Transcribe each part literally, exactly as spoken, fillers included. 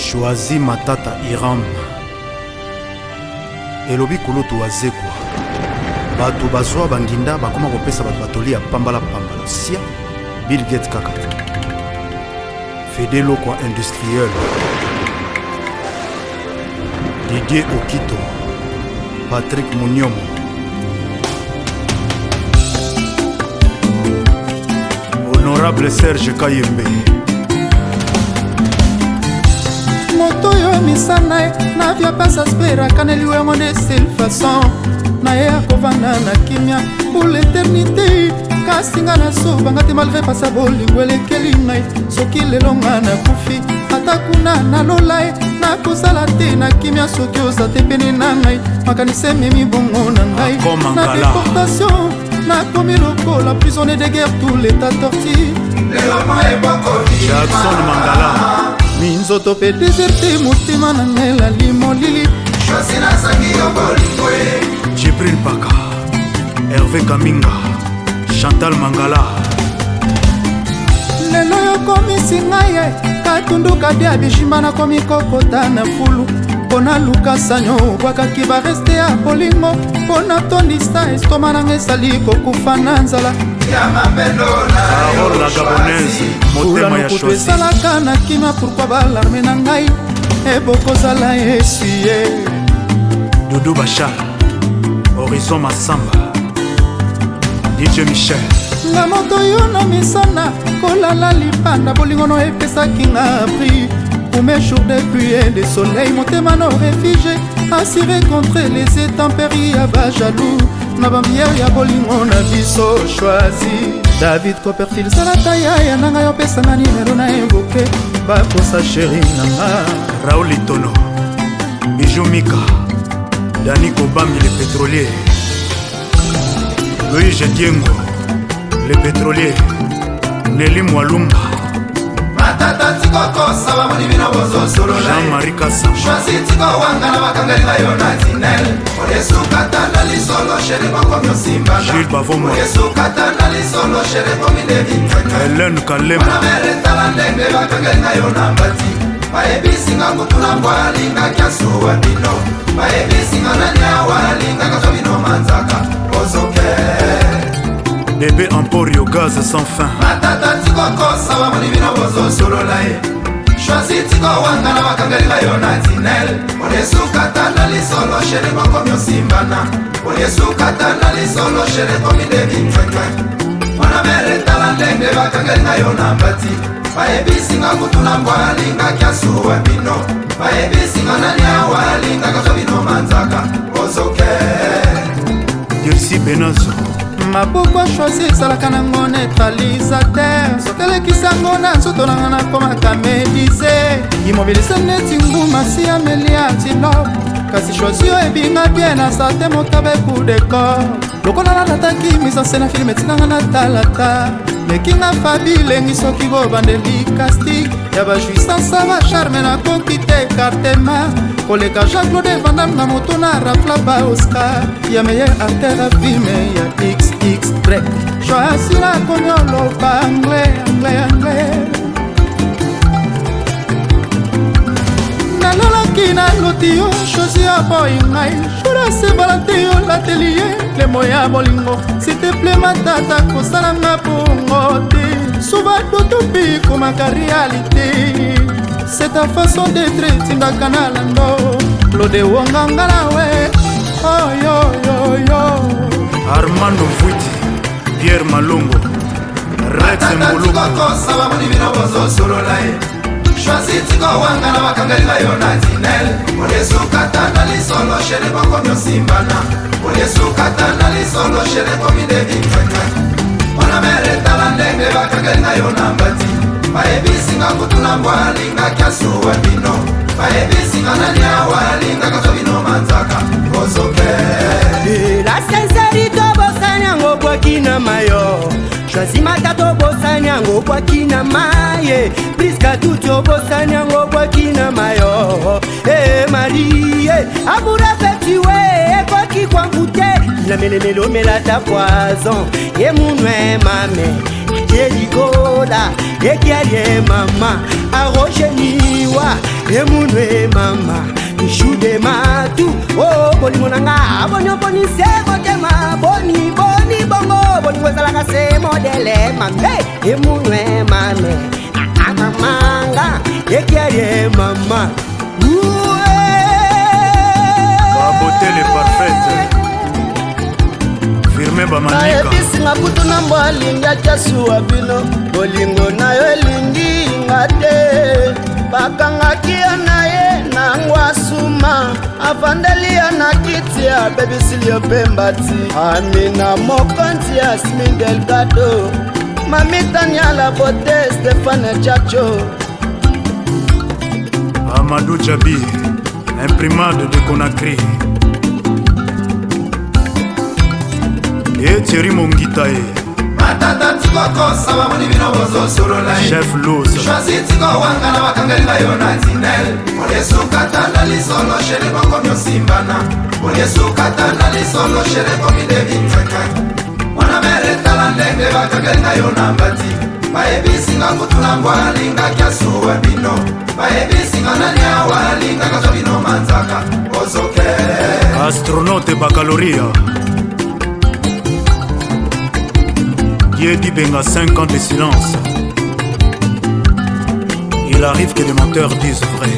Choisi Matata Iram elobi kulutu wazekwa batu bazwa banginda bakoma kopesa batu batoli ya pambala pambala sia Bill Gates kaka Fede Lokwa industriel Didier Okito Patrick Munyomo Honorable Serge Kayembe moto yo misana na vya pasa spera kaneliwe ngone seule façon na ya kovanda na kimia pour l'éternité kasinga na so bangate malgré pasa bolingo elekeli ngai soki lelo nga na kufi ata kuna na lolai na kozala te na kimia soki oza te pene na ngai makanisi ememi bongo na ngai na déportation nakomi lokola prisonnier de guerre tout l'état torti Jackson Mangala minzoto pe déserté motema na ngela limolili choisi na sangi yo bolingwe Jibril Baka Hervé Kaminga Chantal Mangala lelo yokomisi ngai katunduka de abishimba nakomi kokota na fulu mpona luka sanyo obwakaki bareste ya bolingo mpona tondisa estoma nanga esali kokufa na nzala Parole la gabonaise motema ya choisi esalaka na kimia pourkui balarme na ngai ebokozala esuye Doudou Bachar Horizon Massamba D J Michel na moto yo na misana kolala lipanda bolingono epesaki nga abri pour mes jours de pluie et de soleil motema no réfugié assuré contre les intempéries ya bajaloux na bambiere ya bolingo na biso choisi David Copperfield salata ya ya nanga yo pesa na nimero na évoqué bakosa chéri nanga Raoul Itono Bijou Mika Dani Kobambi le pétrolier Louis Diengo le pétrolier Nelly Mwalumba Matata tiko kosa wa muni bino bozo solo lai Jean-Marie Kassa Choisi tiko wanga na wakangali la yona tinel Oyesu katana li solo shere bako myo simbana Gilles Bavomo Oyesu katana li solo shere komi devi mfekwe Hélène Kalema Wana mere talandenge wakangali na yona mbati Baebisi nga kutuna mbwali nga kiasuwa bino Baebisi nga nanyawali nga kato bino manzaka Ozoke Bébé Emporio Gaz sans fin Matata tiko kosa wa muni bino bozo solo lai Choisi tiko wanga na wakangali la yona tinel Oyesu katana li solo shere bako myo simbana Oyesu katana li solo shere komi devi mfekwe Wana mere talandenge wakangali na yona mbati Baebisi nga kutuna mbwali nga kiasuwa bino Baebisi nga nanyawali nga kato bino manzaka Ozoke Dirsi Benazo maboko choisi esalaka nango neutralisateur soki elekisa ngo na nzoto nanga nakomaka médise immobilise neti nguma si amelia tilo kasi choisi oyo ebinga bien na sate motabe coup de corps lokola nalataki mise na filme etinanga na talata mekinga fabi lengi soki bobandeli casting ya bajuissance bacharme nakoki te cartema koleka Jean-Claude Van Damme na moto na rafla ba Oscar ya meilleur acteur à filme ya X X break choisi na konyoloba anglais anglais anglais nalolaki naloti yo choisi ya boy ngai jura se balante yo l'atelier lemo ya bolingo s'il te plaît matata kosalanga bongo te souvent d'utopie komaka réalité c'est ta façon d'être tindaka na lando Claude Wonganga nawe oh yo yo yo Armando Vuiti Pierre Malongo Rex Mbuluku Matata tiko kosa wa muni bino bozo solo lai Choisi tiko wanga na wakangali la yona tinel Oyesu katana li solo shere bako myo simbana Oyesu katana li solo shere komi devi mfekwe Wana mere talandenge wakangali la yona mbati Baebisi nga kutuna mbwali nga kiasuwa bino Baebisi nga nanyawali nga kato bino manzaka Ozoke La sincérité bosanyango kwa kina mayo Choisi Matata bosanyango kwa kina maye Priska tuto bosanyango kwa kina mayo Eh Marie Amoura fetiwe kwa ki kwa nkute La mele melo mela ta poison Ye mounwe mame Ye ligola Ye kialie mama Arojeniwa emunwe mama nishude matu oh boni monanga boni boni se motema boni boni bongo boni wezala ka se modele mame emunwe mame amanga yekiere mama babotele parfaite firme bamanika ebisinga kutu na mboalinga kyasuwa bino bolingo nayo elingi ngate bakangaki ya naye nangwa suma avandeli ya na kiti ya bebisilio pembati amina mokonzi ya Smin Delgado mamitani ya la bote Stéphane Chacho Amadou Djabi imprimade de Conakry et Thierry Mongitae matata tikoko sawa muni bino bozo solola chef Luz choisi tiko wanga na bakangelika yona tinel olesuka tanda lisolo shere boko myosimbana olesuka tanda lisolo shere komi David Mwenka mwana mere talandenge bakangelika yona mbati baebisinga kutuna mbwalinga kyasuwa bino baebisinga nanya walinga kato bino manzaka ozoke astronaute baccalauréat Yedi Benga, cinq ans de silence. Il arrive que les menteurs disent vrai.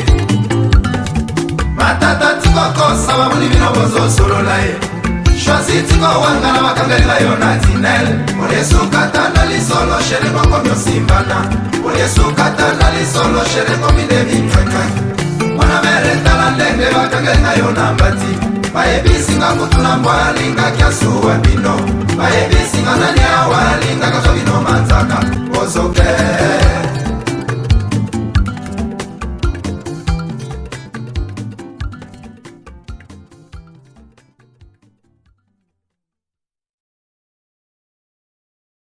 Matata tikoko sawa muni bino bozo solola e choisi tiko wanga na bakangelika yona tinel olesuka tanda lisolo shere boko myosimbana olesuka tanda lisolo shere komi David Mwenka mwana mere talandenge bakangelika yona mbati baebisinga kutuna mbwalinga kyasuwa bino baebisinga nanya walinga kato bino manzaka ozoke